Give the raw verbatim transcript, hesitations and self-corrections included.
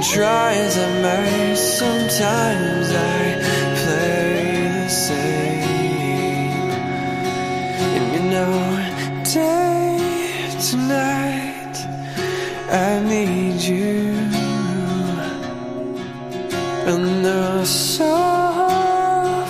try as I might, sometimes I play the same. And you know, day to night, I need you. And the sun